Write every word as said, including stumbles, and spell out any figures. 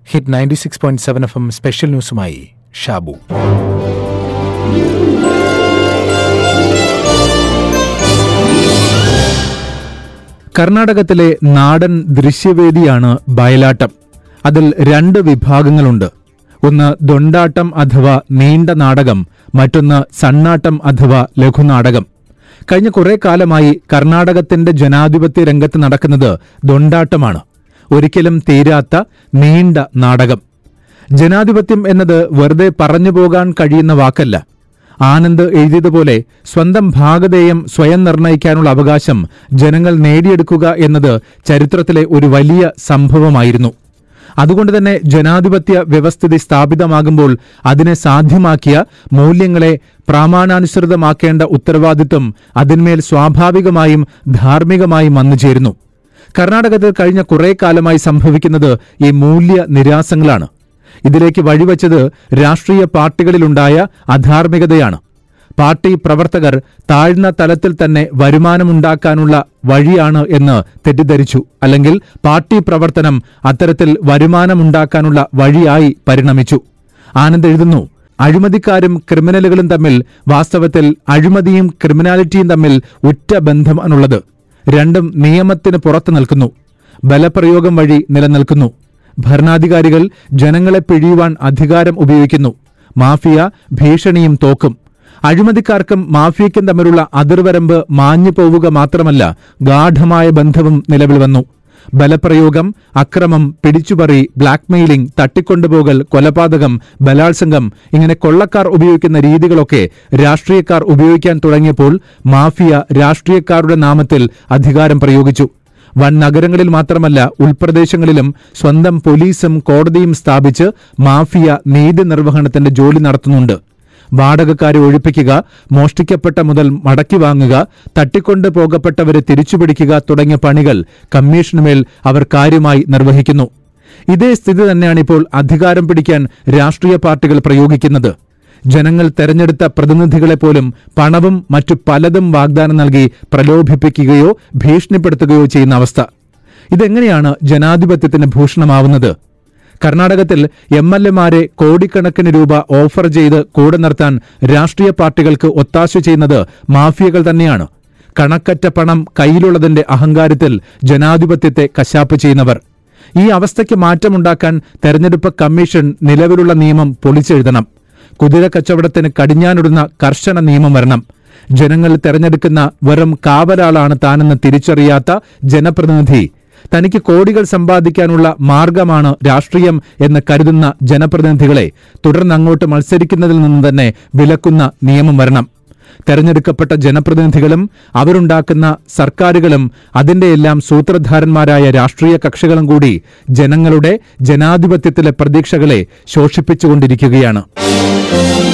Hit ninety six point seven F M special ന്യൂസുമായി ഷാബു. കർണാടകത്തിലെ നാടൻ ദൃശ്യവേദിയാണ് ബയലാട്ടം. അതിൽ രണ്ട് വിഭാഗങ്ങളുണ്ട്. ഒന്ന് ദൊണ്ടാട്ടം അഥവാ നീണ്ട നാടകം, മറ്റൊന്ന് സണ്ണാട്ടം അഥവാ ലഘുനാടകം. കഴിഞ്ഞ കുറെ കാലമായി കർണാടകത്തിന്റെ ജനാധിപത്യ രംഗത്ത് നടക്കുന്നത് ദൊണ്ടാട്ടമാണ്. ഒരിക്കലും തീരാത്ത നീണ്ട നാടകം. ജനാധിപത്യം എന്നത് വെറുതെ പറഞ്ഞു പോകാൻ കഴിയുന്ന വാക്കല്ല. ആനന്ദ് എഴുതിയതുപോലെ സ്വന്തം ഭാഗധേയം സ്വയം നിർണയിക്കാനുള്ള അവകാശം ജനങ്ങൾ നേടിയെടുക്കുക എന്നത് ചരിത്രത്തിലെ ഒരു വലിയ സംഭവമായിരുന്നു. അതുകൊണ്ട് തന്നെ ജനാധിപത്യ വ്യവസ്ഥിതി സ്ഥാപിതമാകുമ്പോൾ അതിനെ സാധ്യമാക്കിയ മൂല്യങ്ങളെ പ്രാമാണാനുസൃതമാക്കേണ്ട ഉത്തരവാദിത്വം അതിന്മേൽ സ്വാഭാവികമായും ധാർമ്മികമായും വന്നുചേരുന്നു. കർണാടകത്തിൽ കഴിഞ്ഞ കുറെ കാലമായി സംഭവിക്കുന്നത് ഈ മൂല്യ നിരാസങ്ങളാണ്. ഇതിലേക്ക് വഴിവെച്ചത് രാഷ്ട്രീയ പാർട്ടികളിലുണ്ടായ അധാർമികതയാണ്. പാർട്ടി പ്രവർത്തകർ താഴ്ന്ന തലത്തിൽ തന്നെ വരുമാനമുണ്ടാക്കാനുള്ള വഴിയാണ് എന്ന് തെറ്റിദ്ധരിച്ചു. അല്ലെങ്കിൽ പാർട്ടി പ്രവർത്തനം അത്തരത്തിൽ വരുമാനമുണ്ടാക്കാനുള്ള വഴിയായി പരിണമിച്ചു. ആനന്ദ് എഴുതുന്നു, അഴിമതിക്കാരും ക്രിമിനലുകളും തമ്മിൽ വാസ്തവത്തിൽ അഴിമതിയും ക്രിമിനാലിറ്റിയും തമ്മിൽ ഉറ്റ ബന്ധമാണുള്ളത്. രണ്ടും നിയമത്തിന് പുറത്തു നിൽക്കുന്നു, ബലപ്രയോഗം വഴി നിലനിൽക്കുന്നു. ഭരണാധികാരികൾ ജനങ്ങളെ പിഴിയുവാൻ അധികാരം ഉപയോഗിക്കുന്നു. മാഫിയ ഭീഷണിയും തോക്കും. അഴിമതിക്കാർക്കും മാഫിയയ്ക്കും തമ്മിലുള്ള അതിർവരമ്പ് മാഞ്ഞു പോവുക മാത്രമല്ല, ഗാഢമായ ബന്ധവും നിലവിൽ വന്നു. ബലപ്രയോഗം, അക്രമം, പിടിച്ചുപറി, ബ്ലാക്ക്മെയിലിംഗ്, തട്ടിക്കൊണ്ടുപോകൽ, കൊലപാതകം, ബലാത്സംഗം, ഇങ്ങനെ കൊള്ളക്കാർ ഉപയോഗിക്കുന്ന രീതികളൊക്കെ രാഷ്ട്രീയക്കാർ ഉപയോഗിക്കാൻ തുടങ്ങിയപ്പോൾ മാഫിയ രാഷ്ട്രീയക്കാരുടെ നാമത്തിൽ അധികാരം പ്രയോഗിച്ചു. വൻ നഗരങ്ങളിൽ മാത്രമല്ല, ഉൾപ്രദേശങ്ങളിലും സ്വന്തം പോലീസും കോടതിയും സ്ഥാപിച്ച് മാഫിയ നീതി നിർവഹണത്തിന്റെ ജോലി നടത്തുന്നുണ്ട്. വാടകക്കാരെ ഒഴിപ്പിക്കുക, മോഷ്ടിക്കപ്പെട്ട മുതൽ മടക്കി വാങ്ങുക, തട്ടിക്കൊണ്ടു പോകപ്പെട്ടവരെ തിരിച്ചുപിടിക്കുക തുടങ്ങിയ പണികൾ കമ്മീഷനുമേൽ അവർ കാര്യമായി നിർവഹിക്കുന്നു. ഇതേ സ്ഥിതി തന്നെയാണിപ്പോൾ അധികാരം പിടിക്കാൻ രാഷ്ട്രീയ പാർട്ടികൾ പ്രയോഗിക്കുന്നത്. ജനങ്ങൾ തെരഞ്ഞെടുത്ത പ്രതിനിധികളെപ്പോലും പണവും മറ്റു പലതും വാഗ്ദാനം നൽകി പ്രലോഭിപ്പിക്കുകയോ ഭീഷണിപ്പെടുത്തുകയോ ചെയ്യുന്ന അവസ്ഥ. ഇതെങ്ങനെയാണ് ജനാധിപത്യത്തിന് ഭൂഷണമാവുന്നത്? കർണാടകത്തിൽ എം എൽ എമാരെ കോടിക്കണക്കിന് രൂപ ഓഫർ ചെയ്ത് കൂടെ നിർത്താൻ രാഷ്ട്രീയ പാർട്ടികൾക്ക് ഒത്താശ ചെയ്യുന്നത് മാഫിയകൾ തന്നെയാണ്. കണക്കറ്റ പണം കയ്യിലുള്ളതിന്റെ അഹങ്കാരത്തിൽ ജനാധിപത്യത്തെ കശാപ്പ് ചെയ്യുന്നവർ. ഈ അവസ്ഥയ്ക്ക് മാറ്റമുണ്ടാക്കാൻ തെരഞ്ഞെടുപ്പ് കമ്മീഷൻ നിലവിലുള്ള നിയമം പൊളിച്ചെഴുതണം. കുതിര കച്ചവടത്തിന് കടിഞ്ഞാനിടുന്ന കർശന നിയമം വരണം. ജനങ്ങൾ തെരഞ്ഞെടുക്കുന്ന വെറും കാവലാളാണ് താനെന്ന് തിരിച്ചറിയാത്ത ജനപ്രതിനിധി, തനിക്ക് കോടികൾ സമ്പാദിക്കാനുള്ള മാർഗമാണ് രാഷ്ട്രീയം എന്ന് കരുതുന്ന ജനപ്രതിനിധികളെ തുടർന്നങ്ങോട്ട് മത്സരിക്കുന്നതിൽ നിന്ന് തന്നെ വിലക്കുന്ന നിയമം വരണം. തെരഞ്ഞെടുക്കപ്പെട്ട ജനപ്രതിനിധികളും അവരുണ്ടാക്കുന്ന സർക്കാരുകളും അതിന്റെയെല്ലാം സൂത്രധാരന്മാരായ രാഷ്ട്രീയ കക്ഷികളും കൂടി ജനങ്ങളുടെ ജനാധിപത്യത്തിലെ പ്രതീക്ഷകളെ ശോഷിപ്പിച്ചുകൊണ്ടിരിക്കുകയാണ്.